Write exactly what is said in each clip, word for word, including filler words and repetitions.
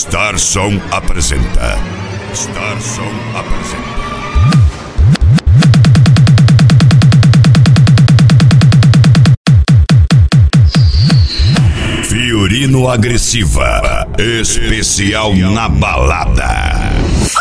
Star Som apresenta. Star Som apresenta. Fiorino Agressiva, especial na balada.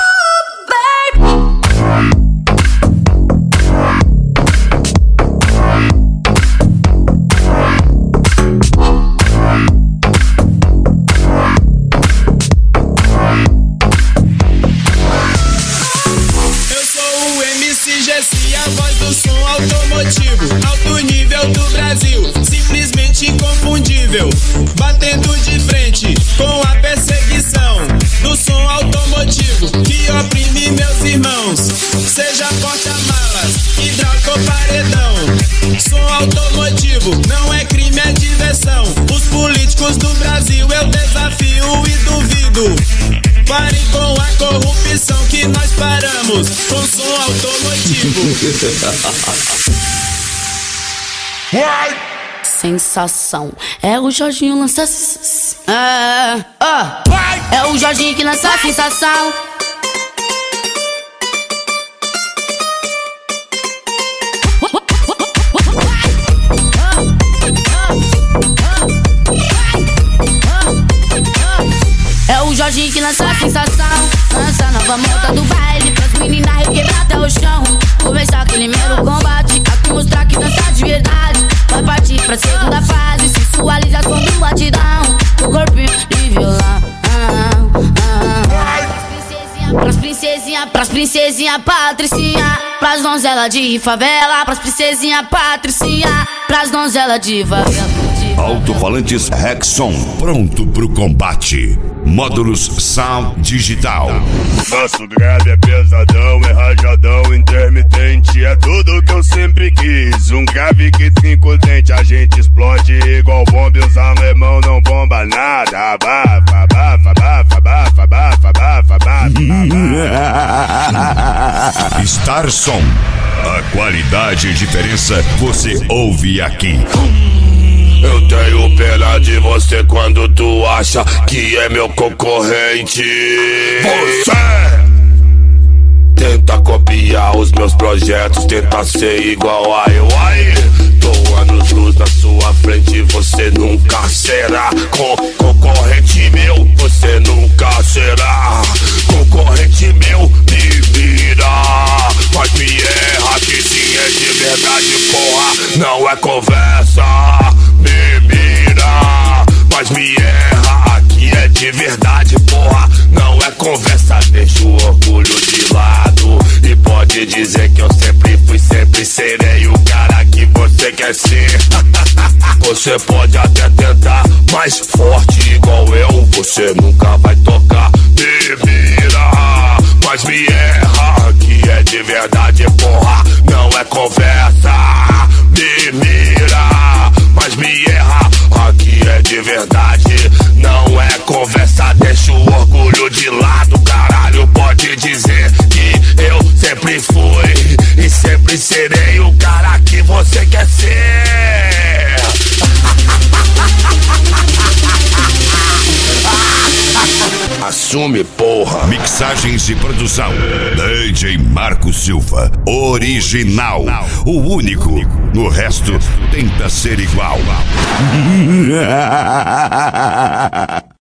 A voz do som automotivo, alto nível do Brasil, simplesmente inconfundível, batendo de frente com a perseguição do som automotivo que oprime meus irmãos, seja porta-malas, hidráulico ou paredão. Som automotivo não é crime, é diversão. Os políticos do Brasil eu desafio e duvido. Parem com a corrupção que nós paramos com som automotivo. Sensação, é o Jorginho lança. É, é, é o Jorginho que lança a sensação. É o Jorginho que lança a sensação. Lança a nova moda do baile pras meninas requebrar até o chão. Começar aquele mero combate, aqui mostrar que dança de verdade. Vai partir pra segunda fase, sensualização do batidão. O corpinho de violão. ah, ah. Pras princesinha, pras princesinha patricinha, pras donzela de favela, pras princesinha patricinha, pras donzela de favela. Alto-falantes Rexon, pronto pro combate. Módulos Sound Digital. Nosso grave é pesadão, é rajadão, intermitente, é tudo que eu sempre quis. Um grave que trinca o dente, a gente explode igual bomba e os alemão não bomba nada. Abafa, abafa, abafa, abafa, abafa, abafa, abafa. Star Som, a qualidade e diferença você ouve aqui. Eu tenho pena de você quando tu acha que é meu concorrente. Você tenta copiar os meus projetos, tenta ser igual a eu. Aí, tô anos luz na sua frente, você nunca será con concorrente meu. Você nunca será concorrente meu. Me vira, mas me erra, que sim é de verdade, porra. Não é conversa. Me mira, mas me erra, aqui é de verdade, porra. Não é conversa, deixa o orgulho de lado. E pode dizer que eu sempre fui, sempre serei o cara que você quer ser. Você pode até tentar, mais forte igual eu, você nunca vai tocar. Me mira, mas me erra, aqui é de verdade, porra. Não é conversa. Me mira, mas me erra, aqui é de verdade. Não é conversa, deixa o orgulho de lado. Caralho, pode dizer que eu sempre fui e sempre serei o cara que você quer ser. Assume, porra. Mixagens e produção D J Marco Silva, original, o único. No resto tenta ser igual.